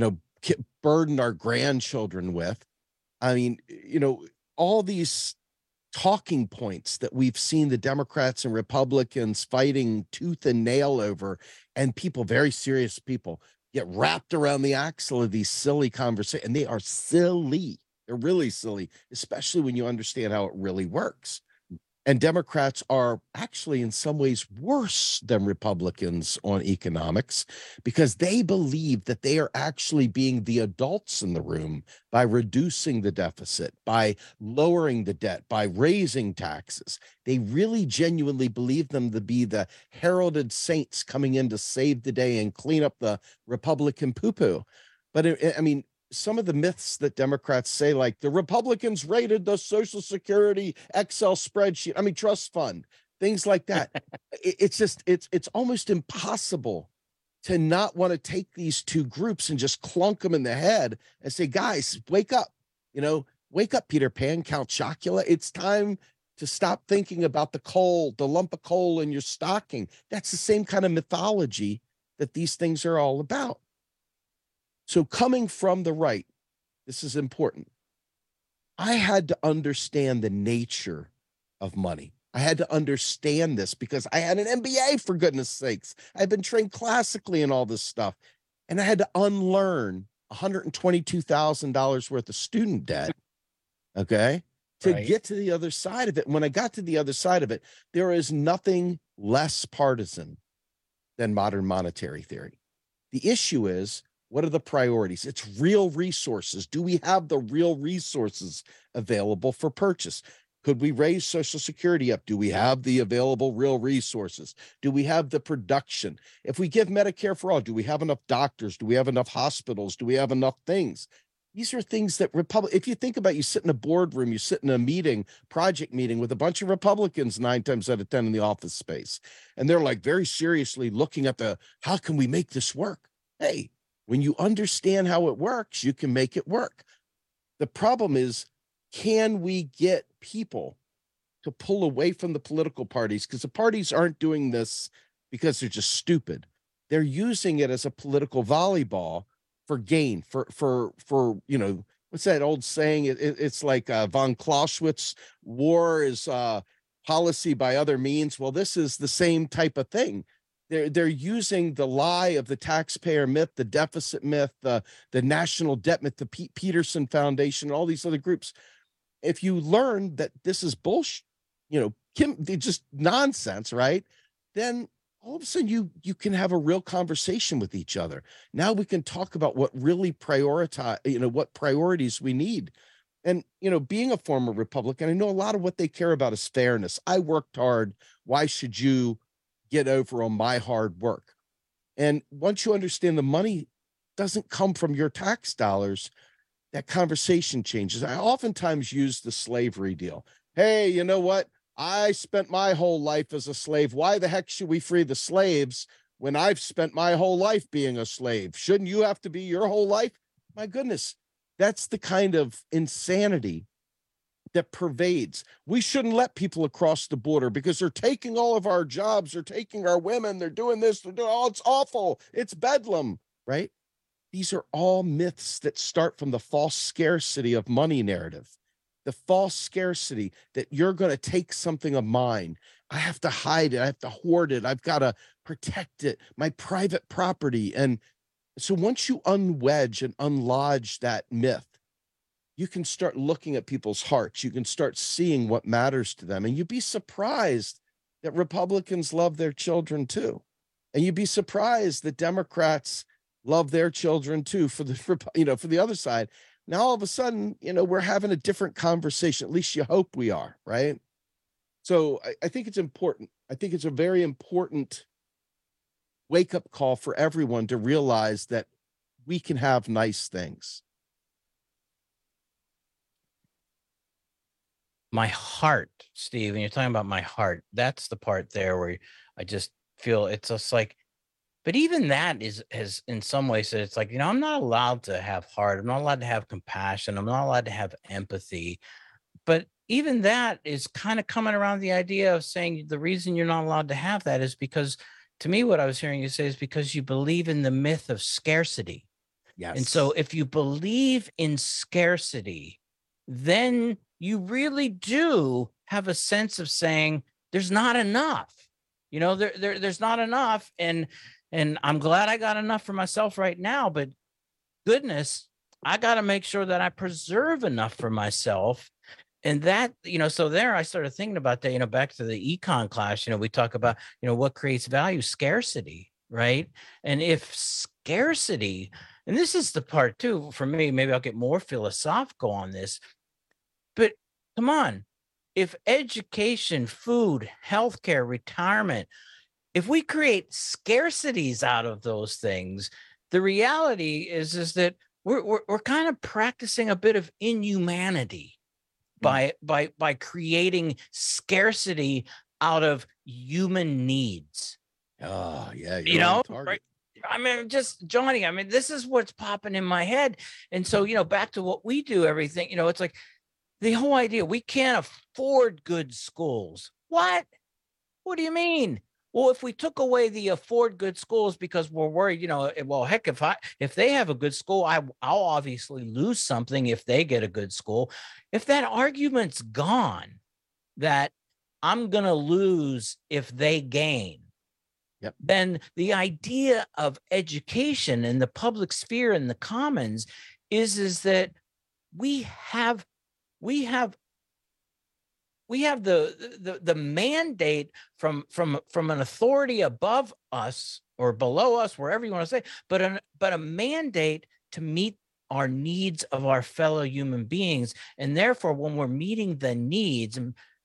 burden our grandchildren with. I mean, all these talking points that we've seen the Democrats and Republicans fighting tooth and nail over, and people, very serious people, get wrapped around the axle of these silly conversations, and they are silly. They're really silly, especially when you understand how it really works. And Democrats are actually in some ways worse than Republicans on economics because they believe that they are actually being the adults in the room by reducing the deficit, by lowering the debt, by raising taxes. They really genuinely believe them to be the heralded saints coming in to save the day and clean up the Republican poo-poo. But some of the myths that Democrats say, like the Republicans raided the Social Security Excel spreadsheet, trust fund, things like that. It's almost impossible to not want to take these two groups and just clunk them in the head and say, guys, wake up, wake up, Peter Pan, Count Chocula. It's time to stop thinking about the lump of coal in your stocking. That's the same kind of mythology that these things are all about. So coming from the right, this is important. I had to understand the nature of money. I had to understand this because I had an MBA, for goodness sakes. I've been trained classically in all this stuff. And I had to unlearn $122,000 worth of student debt, okay, to get to the other side of it. And when I got to the other side of it, there is nothing less partisan than modern monetary theory. The issue is, what are the priorities? It's real resources. Do we have the real resources available for purchase? Could we raise Social Security up? Do we have the available real resources? Do we have the production? If we give Medicare for all, do we have enough doctors? Do we have enough hospitals? Do we have enough things? These are things that if you think about it, you sit in a boardroom, you sit in a meeting, project meeting with a bunch of Republicans 9 times out of 10 in the office space. And they're like very seriously looking at how can we make this work? Hey, when you understand how it works, you can make it work. The problem is, can we get people to pull away from the political parties? Because the parties aren't doing this because they're just stupid. They're using it as a political volleyball for gain, for what's that old saying? It's like von Clausewitz, war is policy by other means. Well, this is the same type of thing. They're using the lie of the taxpayer myth, the deficit myth, the national debt myth, the Peterson Foundation, all these other groups. If you learn that this is bullshit, just nonsense, right? Then all of a sudden you can have a real conversation with each other. Now we can talk about what really what priorities we need. And, being a former Republican, I know a lot of what they care about is fairness. I worked hard. Why should you get over on my hard work? And once you understand the money doesn't come from your tax dollars, that conversation changes. I oftentimes use the slavery deal. Hey, you know what? I spent my whole life as a slave. Why the heck should we free the slaves when I've spent my whole life being a slave? Shouldn't you have to be your whole life? My goodness, that's the kind of insanity that pervades. We shouldn't let people across the border because they're taking all of our jobs, they're taking our women, they're doing this, it's awful, it's bedlam, right? These are all myths that start from the false scarcity of money narrative, the false scarcity that you're going to take something of mine. I have to hide it. I have to hoard it. I've got to protect it, my private property. And so once you unwedge and unlodge that myth, you can start looking at people's hearts. You can start seeing what matters to them. And you'd be surprised that Republicans love their children too. And you'd be surprised that Democrats love their children too for the other side. Now, all of a sudden, we're having a different conversation. At least you hope we are, right? So I think it's important. I think it's a very important wake-up call for everyone to realize that we can have nice things. My heart, Steve, when you're talking about my heart, that's the part there where I just feel it's just like, but even that has in some ways, it's like, I'm not allowed to have heart. I'm not allowed to have compassion. I'm not allowed to have empathy. But even that is kind of coming around the idea of saying the reason you're not allowed to have that is because, to me, what I was hearing you say is because you believe in the myth of scarcity. Yes. And so if you believe in scarcity, then you really do have a sense of saying there's not enough. There's not enough. And I'm glad I got enough for myself right now, but goodness, I got to make sure that I preserve enough for myself. And that, so there I started thinking about that, back to the econ class, we talk about, what creates value, scarcity, right? And if scarcity, and this is the part too, for me, maybe I'll get more philosophical on this, but come on, if education, food, healthcare, retirement, if we create scarcities out of those things, the reality is that we're kind of practicing a bit of inhumanity by creating scarcity out of human needs. Oh, yeah. Right? I mean, just Johnny, I mean, this is what's popping in my head. And so, back to what we do, everything, it's like the whole idea, we can't afford good schools. What do you mean? Well, if we took away the afford good schools because we're worried, well, heck, if they have a good school, I'll obviously lose something if they get a good school. If that argument's gone, that I'm going to lose if they gain, then the idea of education in the public sphere and the commons is that we have the mandate from an authority above us or below us, wherever you want to say, but a mandate to meet our needs of our fellow human beings. And therefore, when we're meeting the needs,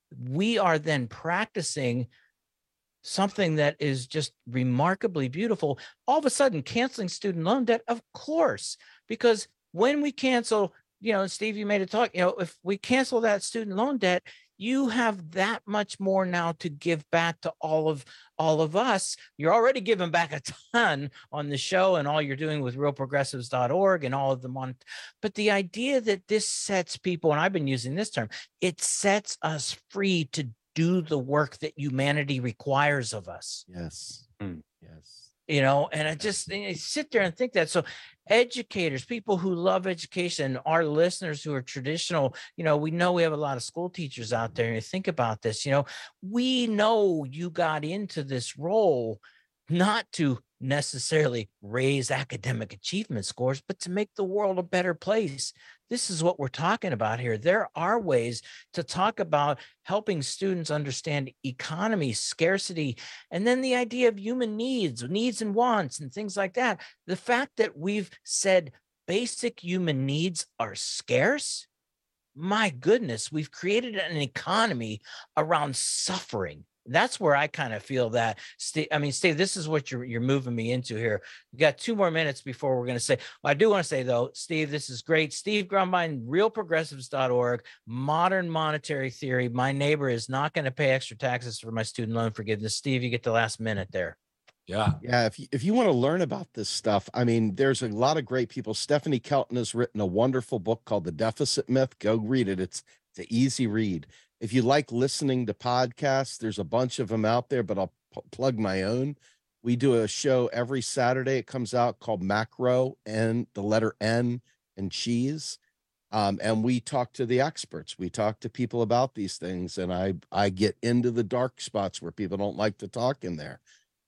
we are then practicing something that is just remarkably beautiful. All of a sudden, canceling student loan debt, of course, because when we cancel, Steve, you made a talk, if we cancel that student loan debt, you have that much more now to give back to all of us. You're already giving back a ton on the show and all you're doing with realprogressives.org and all of them on. But the idea that this sets people, and I've been using this term, it sets us free to do the work that humanity requires of us. Yes. Yes. And I sit there and think that. So educators, people who love education, our listeners who are traditional, we know we have a lot of school teachers out there. And you think about this, we know you got into this role not to necessarily raise academic achievement scores, but to make the world a better place. This is what we're talking about here. There are ways to talk about helping students understand economy, scarcity, and then the idea of human needs and wants and things like that. The fact that we've said basic human needs are scarce, my goodness, we've created an economy around suffering. That's where I kind of feel that, Steve, this is what you're moving me into here. We got 2 more minutes before we're going to say, I do want to say though, Steve, this is great. Steve Grumbine, realprogressives.org, modern monetary theory. My neighbor is not going to pay extra taxes for my student loan forgiveness. Steve, you get the last minute there. Yeah. If you want to learn about this stuff, there's a lot of great people. Stephanie Kelton has written a wonderful book called The Deficit Myth. Go read it. It's an easy read. If you like listening to podcasts, there's a bunch of them out there, but I'll plug my own. We do a show every Saturday. It comes out called Macro and the letter N and cheese. And we talk to the experts. We talk to people about these things. And I get into the dark spots where people don't like to talk in there.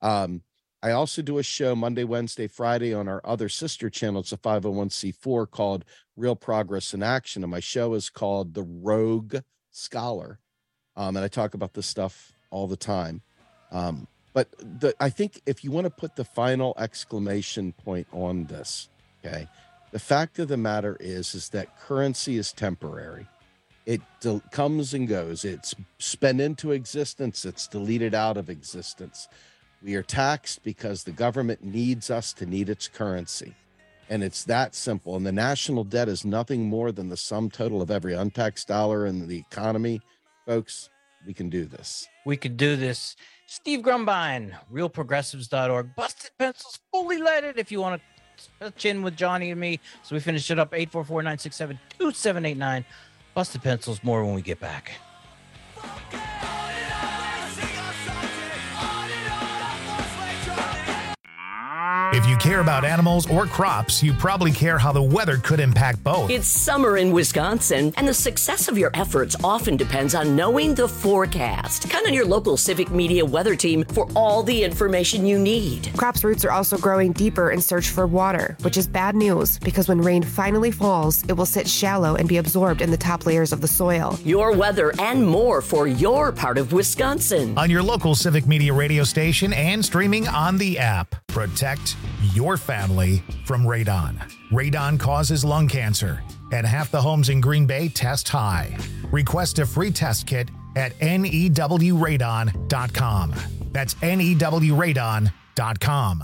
I also do a show Monday, Wednesday, Friday on our other sister channel. It's a 501c4 called Real Progress in Action. And my show is called The Rogue Scholar. And I talk about this stuff all the time. But I think if you want to put the final exclamation point on this, okay, the fact of the matter is that currency is temporary. It comes and goes. It's spent into existence. It's deleted out of existence. We are taxed because the government needs us to need its currency. And it's that simple. And the national debt is nothing more than the sum total of every untaxed dollar in the economy. Folks, we can do this. We could do this. Steve Grumbine, realprogressives.org. Busted Pencils, fully loaded. If you want to touch in with Johnny and me. So we finish it up, 844-967-2789. Busted Pencils, more when we get back. If you care about animals or crops, you probably care how the weather could impact both. It's summer in Wisconsin, and the success of your efforts often depends on knowing the forecast. Count on your local Civic Media weather team for all the information you need. Crops' roots are also growing deeper in search for water, which is bad news because when rain finally falls, it will sit shallow and be absorbed in the top layers of the soil. Your weather and more for your part of Wisconsin. On your local Civic Media radio station and streaming on the app. Protect your family from radon. Radon causes lung cancer, and half the homes in Green Bay test high. Request a free test kit at newradon.com. That's newradon.com.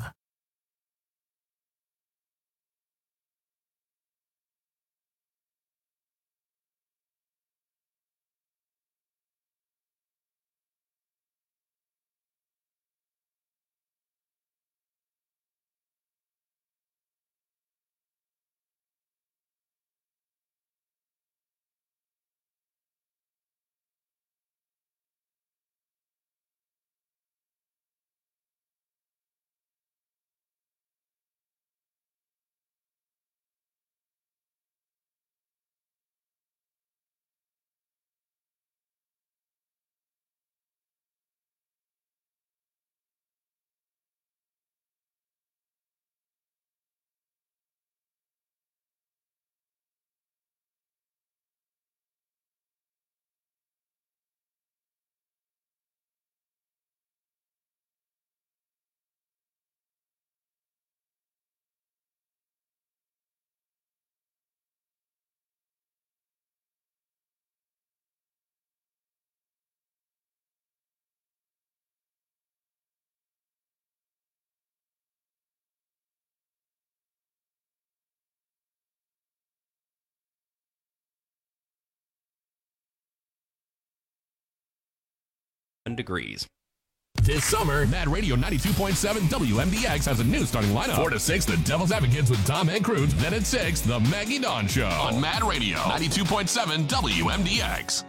degrees. This summer, Mad Radio 92.7 WMDX has a new starting lineup. 4 to 6, The Devil's Advocates with Tom and Cruz. Then at 6, The Maggie Dawn Show. On Mad Radio 92.7 WMDX.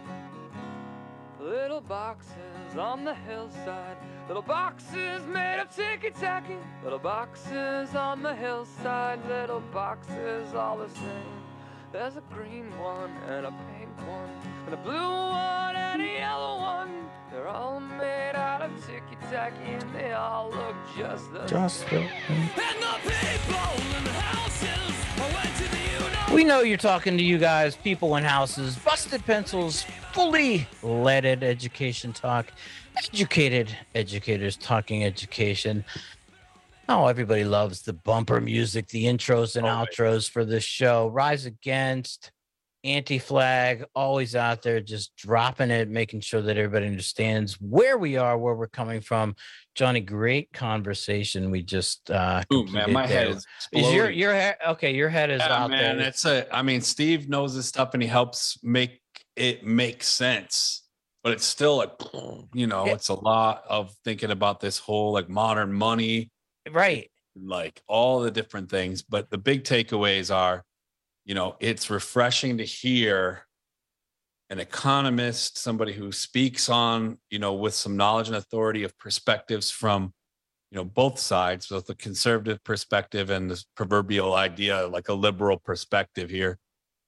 Little boxes on the hillside. Little boxes made of ticky-tacky. Little boxes on the hillside. Little boxes all the same. There's a green one and a pink one and a blue one and a yellow one. They're all made out of ticky-tacky and they all look just the same. And the people in the houses went to the We know you're talking to you guys, people in houses, busted pencils, fully leaded education talk, educated educators talking education. Oh, everybody loves the bumper music, the intros and outros for this show. Rise Against, Anti-Flag, always out there just dropping it, making sure that everybody understands where we are, where we're coming from. Johnny, great conversation. We just Ooh, man, my head is exploding. Your head okay, your head is out man, there. I mean, Steve knows this stuff and he helps make it make sense. But it's still like, it's a lot of thinking about this whole like modern money. Right. Like all the different things. But the big takeaways are, it's refreshing to hear an economist, somebody who speaks on, with some knowledge and authority of perspectives from, both sides, both the conservative perspective and this proverbial idea, like a liberal perspective here,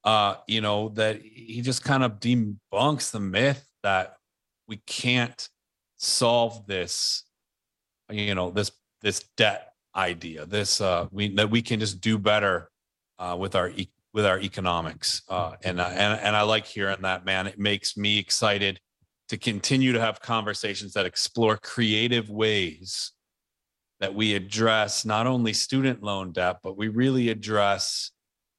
that he just kind of debunks the myth that we can't solve this, this debt idea, that we can just do better with our economics, and I like hearing that, man. It makes me excited to continue to have conversations that explore creative ways that we address not only student loan debt, but we really address,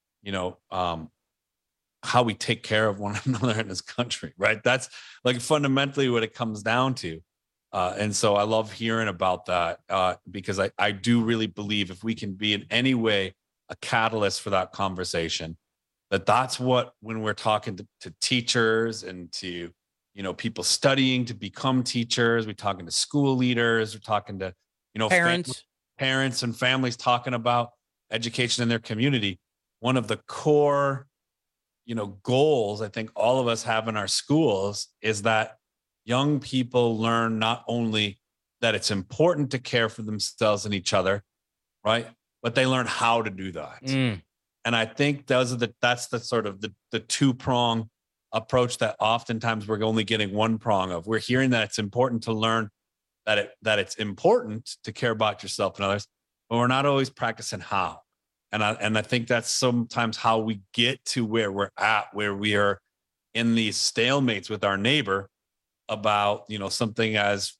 how we take care of one another in this country, right? That's like fundamentally what it comes down to. And so I love hearing about that because I do really believe if we can be in any way a catalyst for that conversation, that's what, when we're talking to teachers and to, people studying to become teachers, we're talking to school leaders, we're talking to, parents and families talking about education in their community. One of the core, goals I think all of us have in our schools is that young people learn not only that it's important to care for themselves and each other, right? But they learn how to do that. And I think that's the sort of the two-prong approach that oftentimes we're only getting one prong of. We're hearing that it's important to learn that it's important to care about yourself and others, but we're not always practicing how. And I think that's sometimes how we get to where we're at, where we are in these stalemates with our neighbor about, something as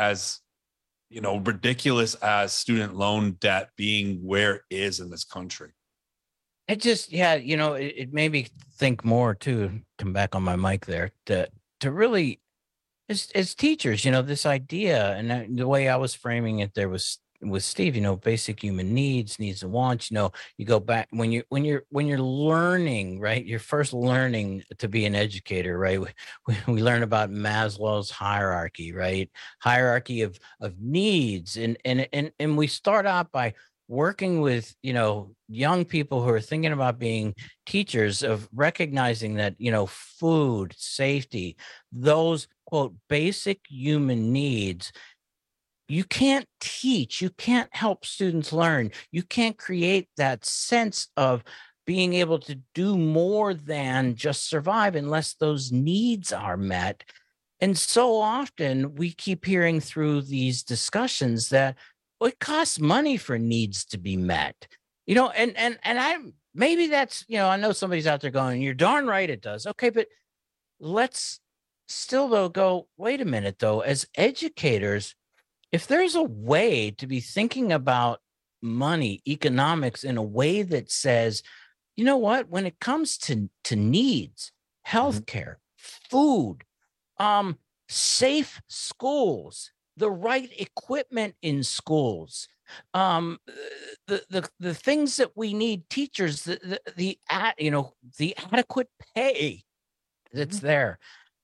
ridiculous as student loan debt being where it is in this country. It just, it made me think more too, come back on my mic there, to really, as teachers, this idea, and the way I was framing it there was with Steve, basic human needs and wants, you go back when you're learning, right? You're first learning to be an educator, right? We learn about Maslow's hierarchy, right? Hierarchy of needs. And we start out by working with, young people who are thinking about being teachers, of recognizing that, food, safety, those quote, basic human needs, you can't teach, you can't help students learn. You can't create that sense of being able to do more than just survive unless those needs are met. And so often we keep hearing through these discussions that it costs money for needs to be met, and I, maybe that's, I know somebody's out there going, you're darn right it does. Okay, but let's still though go, wait a minute though, as educators, if there's a way to be thinking about money, economics in a way that says, you know what, when it comes to needs, healthcare, food, safe schools, the right equipment in schools, the things that we need, teachers, the adequate pay that's there.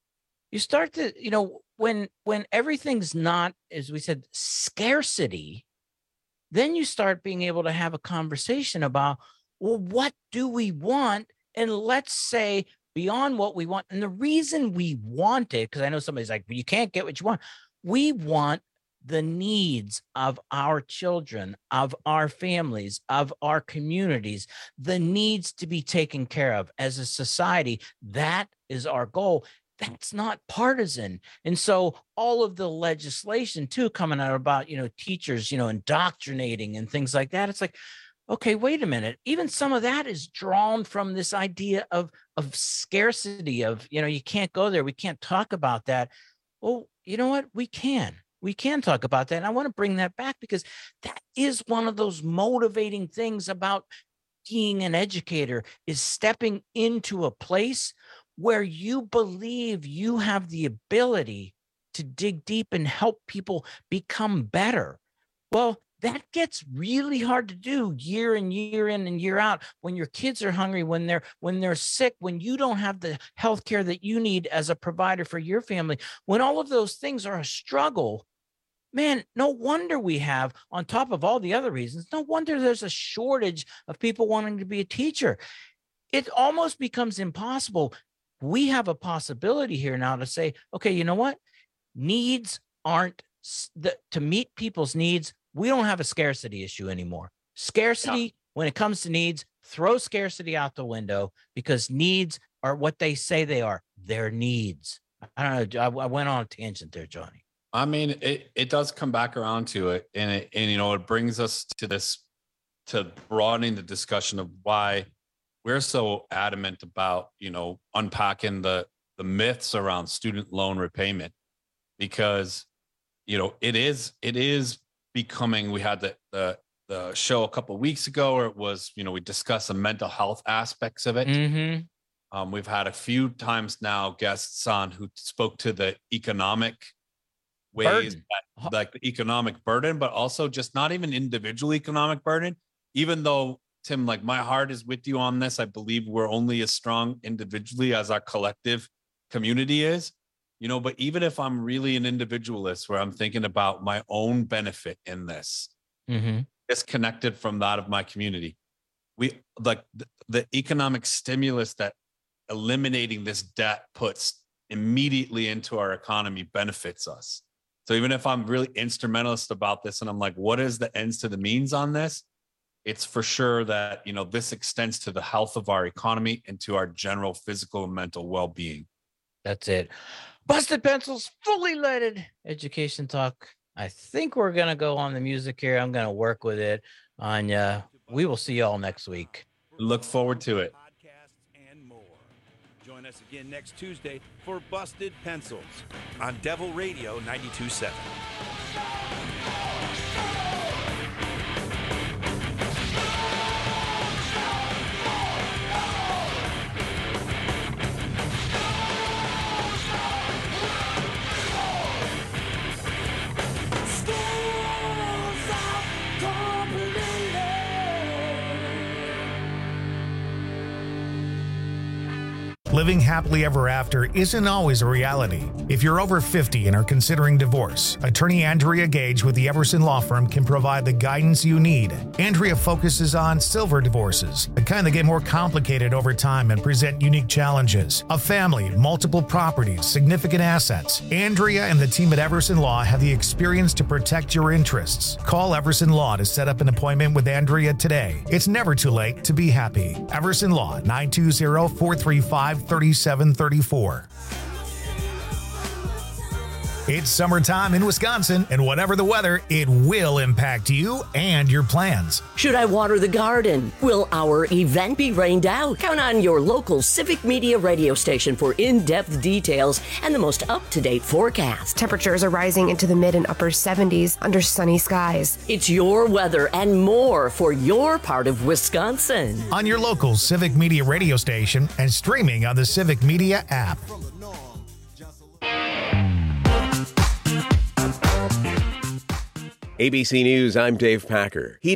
you start to, when everything's not, as we said, scarcity, then you start being able to have a conversation about, well, what do we want? And let's say beyond what we want. And the reason we want it, because I know somebody's like, well, you can't get what you want. We want the needs of our children, of our families, of our communities, the needs to be taken care of as a society. That is our goal. That's not partisan. And so all of the legislation too, coming out about, teachers, indoctrinating and things like that. It's like, okay, wait a minute. Even some of that is drawn from this idea of scarcity, of, you can't go there. We can't talk about that. Well, you know what? We can talk about that. And I want to bring that back because that is one of those motivating things about being an educator, is stepping into a place where you believe you have the ability to dig deep and help people become better. Well, that gets really hard to do year in and year out when your kids are hungry, when they're sick, when you don't have the health care that you need as a provider for your family, when all of those things are a struggle. Man, no wonder we have, on top of all the other reasons, no wonder there's a shortage of people wanting to be a teacher. It almost becomes impossible. We have a possibility here now to say, okay, you know what? Needs aren't to meet people's needs. We don't have a scarcity issue anymore. Scarcity, when it comes to needs, throw scarcity out the window, because needs are what they say they are. They're needs. I don't know. I went on a tangent there, Johnny. I mean, it does come back around to it. And it brings us to broadening the discussion of why we're so adamant about, unpacking the myths around student loan repayment, because, it is becoming, we had the show a couple of weeks ago where it was, we discussed the mental health aspects of it. Mm-hmm. We've had a few times now guests on who spoke to the economic ways, like the economic burden, but also just not even individual economic burden, even though, Tim, like, my heart is with you on this. I believe we're only as strong individually as our collective community is, but even if I'm really an individualist where I'm thinking about my own benefit in this, disconnected from that of my community, we like the economic stimulus that eliminating this debt puts immediately into our economy benefits us. So even if I'm really instrumentalist about this and I'm like, what is the ends to the means on this? It's for sure that, this extends to the health of our economy and to our general physical and mental well-being. That's it. Busted Pencils, fully loaded education talk. I think we're going to go on the music here. I'm going to work with it. We will see you all next week. Look forward to it. Join us again next Tuesday for Busted Pencils on Devil Radio 92.7. Living happily ever after isn't always a reality. If you're over 50 and are considering divorce, attorney Andrea Gage with the Everson Law Firm can provide the guidance you need. Andrea focuses on silver divorces, the kind that get more complicated over time and present unique challenges. A family, multiple properties, significant assets. Andrea and the team at Everson Law have the experience to protect your interests. Call Everson Law to set up an appointment with Andrea today. It's never too late to be happy. Everson Law, 920-435-3734. It's summertime in Wisconsin, and whatever the weather, it will impact you and your plans. Should I water the garden? Will our event be rained out? Count on your local Civic Media radio station for in-depth details and the most up-to-date forecast. Temperatures are rising into the mid and upper 70s under sunny skies. It's your weather and more for your part of Wisconsin. On your local Civic Media radio station and streaming on the Civic Media app. ABC News, I'm Dave Packer.